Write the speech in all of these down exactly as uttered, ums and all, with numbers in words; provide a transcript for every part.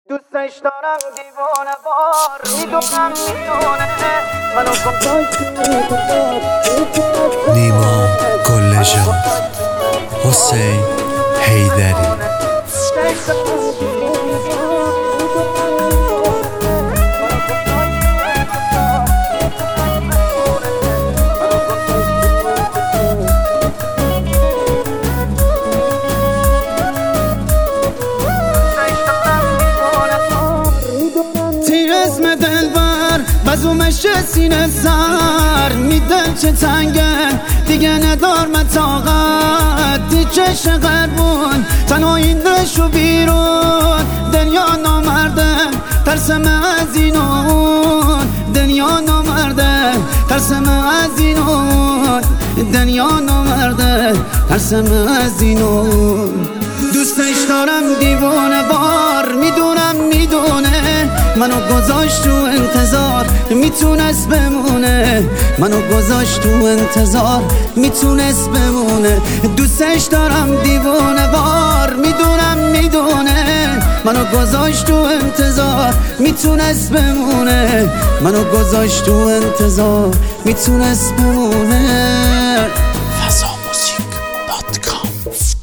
دوستش دارم دیوانه بار میدونم میدونه منو نیما گلجان حسین حیدری اسم دلبر بزومش سینه سر میدن چه تنگه دیگه ندار متاقت دیگه شغربون تنها این دشو بیرون دنیا نامرده ترسم از اینون دنیا نامرده ترسم از اینون دنیا نامرده ترسم از اینون دوستش دارم دیوانه بار میدونم میدونه منو گذاشت تو انتظار میتونست بمونه منو گذاشت تو انتظار میتونست بمونه دوستش دارم دیوانه بار میدونم میدونه منو گذاشت تو انتظار میتونست بمونه منو گذاشت تو انتظار میتونست بمونه فضا موزیک دات کام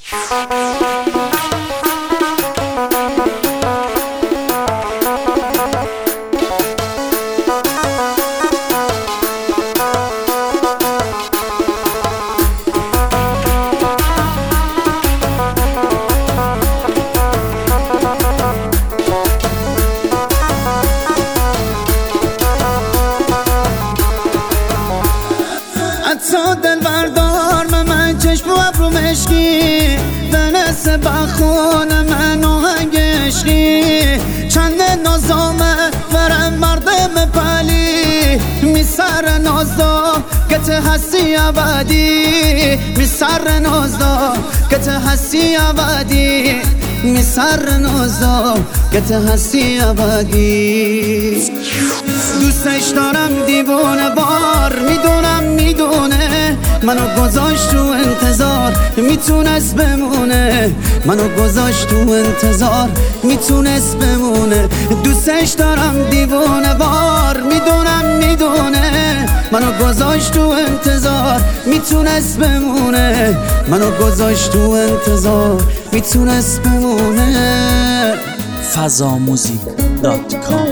تو دل بردار من چشم و ابرو مشکی دنس بخون من آهنگ عشقی چند نازامه برم مردم پلی می سر نازدا گته هستی عبدی می سر نازدا گته هستی عبدی می سر نازدا گته هستی عبدی دوستش دارم دیوانه بار میدونم میدونه منو گذاشت تو انتظار میتونست بمونه منو گذاشت تو انتظار میتونست بمونه دوستش دارم دیوانه بار میدونم میدونه منو گذاشت تو انتظار میتونست بمونه منو گذاشت تو انتظار میتونست بمونه فضا موزیک دات کام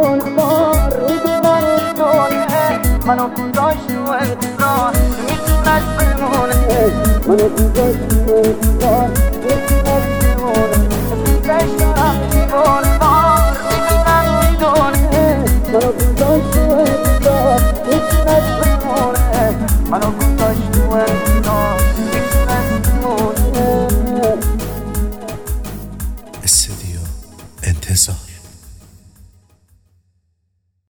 منو گذاشت تو انتظار میتونست بمونه منو گذاشت تو انتظار میتونست بمونه دوستش دارم دیوانه بار میدونم میدونه منو گذاشت تو انتظار میتونست بمونه منو گذاشت تو انتظار میتونست بمونه استودیو انتظار.